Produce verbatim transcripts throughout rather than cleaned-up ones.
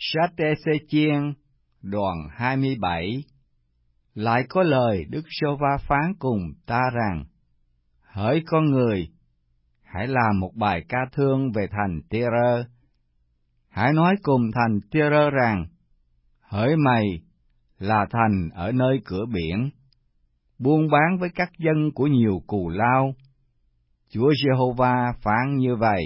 Sách Ê-xê-chiên, đoạn hai mươi bảy. Lại có lời Đức Giê-hô-va phán cùng ta rằng: Hỡi con người, hãy làm một bài ca thương về thành Tê-rơ. Hãy nói cùng thành Tê-rơ rằng: Hỡi mày, là thành ở nơi cửa biển, buôn bán với các dân của nhiều cù lao. Chúa Giê-hô-va phán như vậy: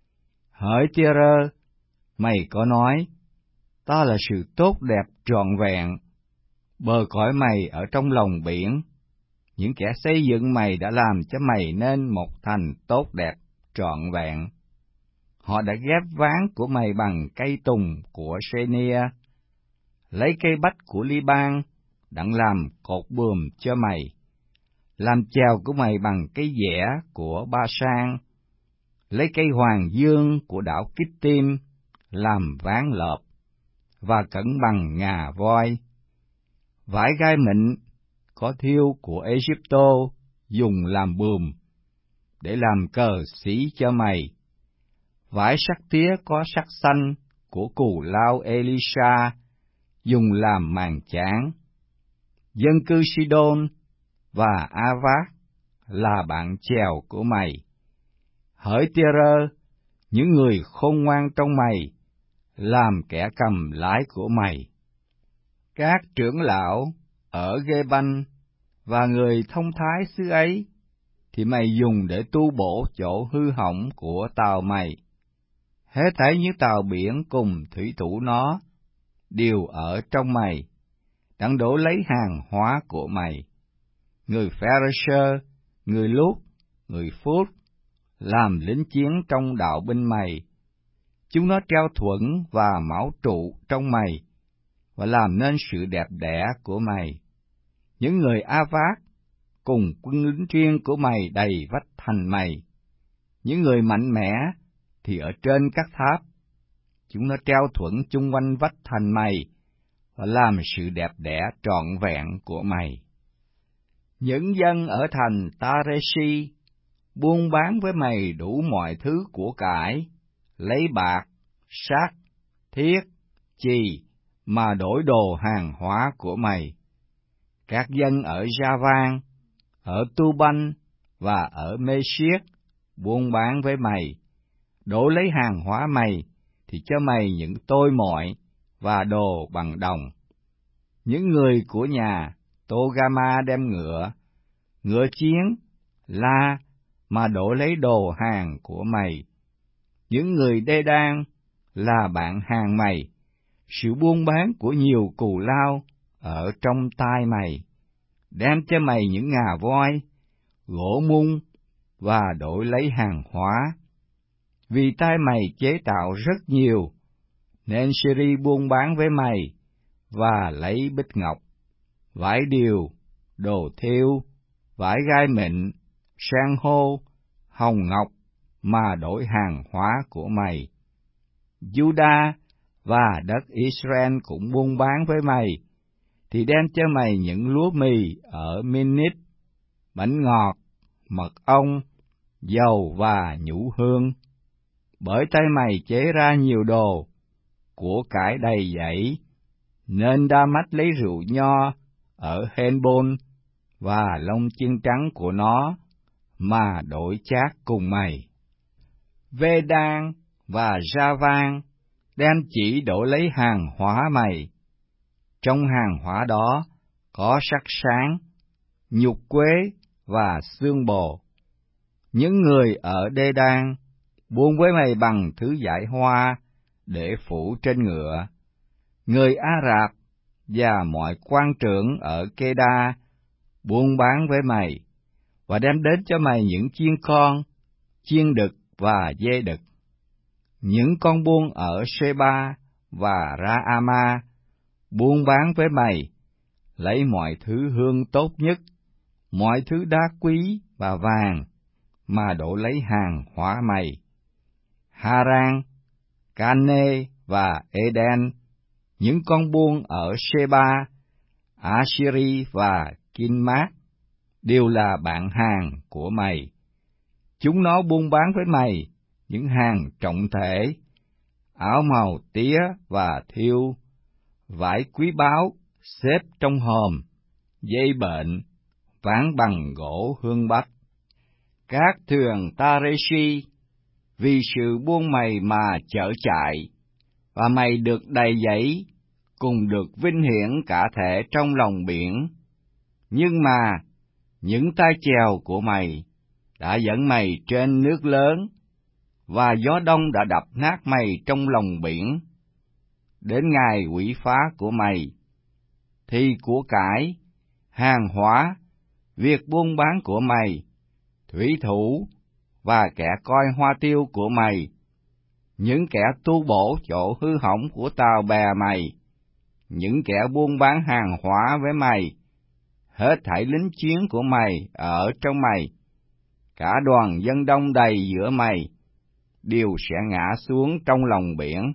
Hỡi Tê-rơ, mày có nói, ta là sự tốt đẹp trọn vẹn, bờ cõi mày ở trong lòng biển. Những kẻ xây dựng mày đã làm cho mày nên một thành tốt đẹp trọn vẹn. Họ đã ghép ván của mày bằng cây tùng của Sê-nia, lấy cây bách của Li-ban đặng làm cột buồm cho mày, làm chèo của mày bằng cây dẻ của Ba-sang, lấy cây hoàng dương của đảo Kít-tim làm ván lợp, và cẩn bằng ngà voi. Vải gai mịn có thiêu của Ê-díp-tô dùng làm buồm, để làm cờ xí cho mày. Vải sắt tía có sắt xanh của cù lao Ê-li-sa dùng làm màn trán. Dân cư Si-đôn và A-vát là bạn chèo của mày. Hỡi Tê-rơ, những người khôn ngoan trong mày làm kẻ cầm lái của mày. Các trưởng lão ở Ghê-banh và người thông thái xứ ấy thì mày dùng để tu bổ chỗ hư hỏng của tàu mày. Hết thảy những tàu biển cùng thủy thủ nó đều ở trong mày, đặng đổ lấy hàng hóa của mày. Người Pha-rê-sơ, người Lút, người Phút làm lính chiến trong đạo binh mày. Chúng nó treo thuẫn và mão trụ trong mày, và làm nên sự đẹp đẽ của mày. Những người A-vát cùng quân lính riêng của mày đầy vách thành mày. Những người mạnh mẽ thì ở trên các tháp. Chúng nó treo thuẫn chung quanh vách thành mày, và làm sự đẹp đẽ trọn vẹn của mày. Những dân ở thành Ta-rê-si buôn bán với mày đủ mọi thứ của cải, lấy bạc, sắt, thiết, chì mà đổi đồ hàng hóa của mày. Các dân ở Gia-van, ở Tu-banh và ở Mê-siết buôn bán với mày, đổi lấy hàng hóa mày thì cho mày những tôi mọi và đồ bằng đồng. Những người của nhà Tô-ga-ma đem ngựa, ngựa chiến, la mà đổi lấy đồ hàng của mày. Những người Đê-đan là bạn hàng mày, sự buôn bán của nhiều cù lao ở trong tai mày, đem cho mày những ngà voi, gỗ mung và đổi lấy hàng hóa. Vì tay mày chế tạo rất nhiều, nên Syri buôn bán với mày và lấy bích ngọc, vải điều, đồ thêu, vải gai mịn, san hô, hồng ngọc mà đổi hàng hóa của mày. Juda và đất Israel cũng buôn bán với mày, thì đem cho mày những lúa mì ở Minit, bánh ngọt, mật ong, dầu và nhũ hương. Bởi tay mày chế ra nhiều đồ, của cải đầy dẫy, nên Đa-mách lấy rượu nho ở Hên-bôn và lông chiên trắng của nó mà đổi chác cùng mày. Vê-đan và Gia-van đem chỉ đổi lấy hàng hóa mày. Trong hàng hóa đó có sắt sáng, nhục quế và xương bồ. Những người ở Đê-đan buôn với mày bằng thứ dải hoa để phủ trên ngựa. Người Ả-rạp và mọi quan trưởng ở Kê-đa buôn bán với mày, và đem đến cho mày những chiên con, chiên đực và dê đực. Những con buôn ở Sê-ba và Ra-a-ma buôn bán với mày, lấy mọi thứ hương tốt nhất, mọi thứ đá quý và vàng, mà đổ lấy hàng hóa mày. Ha-ran, Ca-nê và Ê-đen, những con buôn ở Sê-ba, Á-si-ri và Kin-mát, đều là bạn hàng của mày. Chúng nó buôn bán với mày những hàng trọng thể, áo màu tía và thiêu, vải quý báu xếp trong hòm, dây bệnh, ván bằng gỗ hương bách. Các thuyền Tareshi vì sự buôn mày mà chở chạy, và mày được đầy dẫy, cùng được vinh hiển cả thể trong lòng biển. Nhưng mà, những tay chèo của mày đã dẫn mày trên nước lớn, và gió đông đã đập nát mày trong lòng biển. Đến ngày quỷ phá của mày, thì của cải, hàng hóa, việc buôn bán của mày, thủy thủ và kẻ coi hoa tiêu của mày, những kẻ tu bổ chỗ hư hỏng của tàu bè mày, những kẻ buôn bán hàng hóa với mày, hết thảy lính chiến của mày ở trong mày, cả đoàn dân đông đầy giữa mày, đều sẽ ngã xuống trong lòng biển.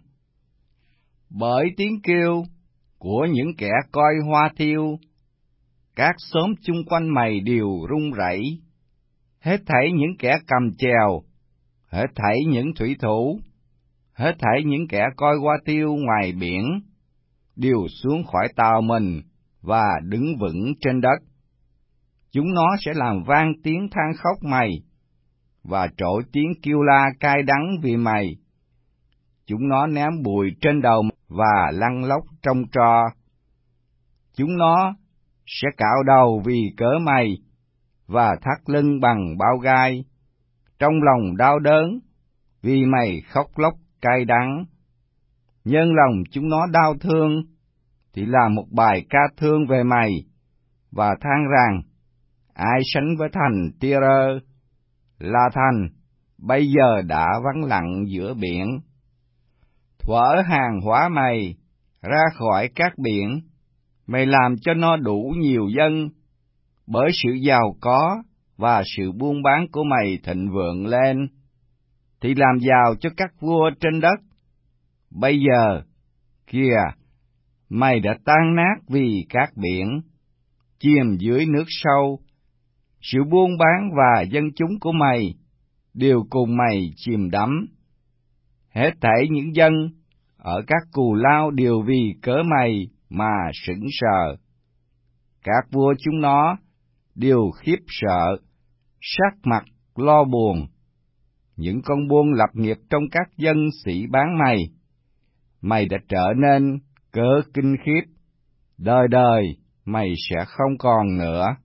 Bởi tiếng kêu của những kẻ coi hoa thiêu, các xóm chung quanh mày đều rung rẩy. Hết thảy những kẻ cầm chèo, hết thảy những thủy thủ, hết thảy những kẻ coi hoa tiêu ngoài biển, đều xuống khỏi tàu mình và đứng vững trên đất. Chúng nó sẽ làm vang tiếng than khóc mày, và trỗi tiếng kêu la cay đắng vì mày. Chúng nó ném bụi trên đầu và lăn lóc trong tro. Chúng nó sẽ cạo đầu vì cớ mày, và thắt lưng bằng bao gai, trong lòng đau đớn, vì mày khóc lóc cay đắng. Nhân lòng chúng nó đau thương, thì làm một bài ca thương về mày, và than rằng, ai sánh với thành Tyre, là thành bây giờ đã vắng lặng giữa biển. Thuở hàng hóa mày ra khỏi các biển, mày làm cho nó đủ nhiều dân, bởi sự giàu có và sự buôn bán của mày thịnh vượng lên, thì làm giàu cho các vua trên đất. Bây giờ, kìa, mày đã tan nát vì các biển, chìm dưới nước sâu. Sự buôn bán và dân chúng của mày đều cùng mày chìm đắm. Hết thảy những dân ở các cù lao đều vì cớ mày mà sững sờ. Các vua chúng nó đều khiếp sợ, sắc mặt lo buồn. Những con buôn lập nghiệp trong các dân sĩ bán mày, mày đã trở nên cớ kinh khiếp, đời đời mày sẽ không còn nữa.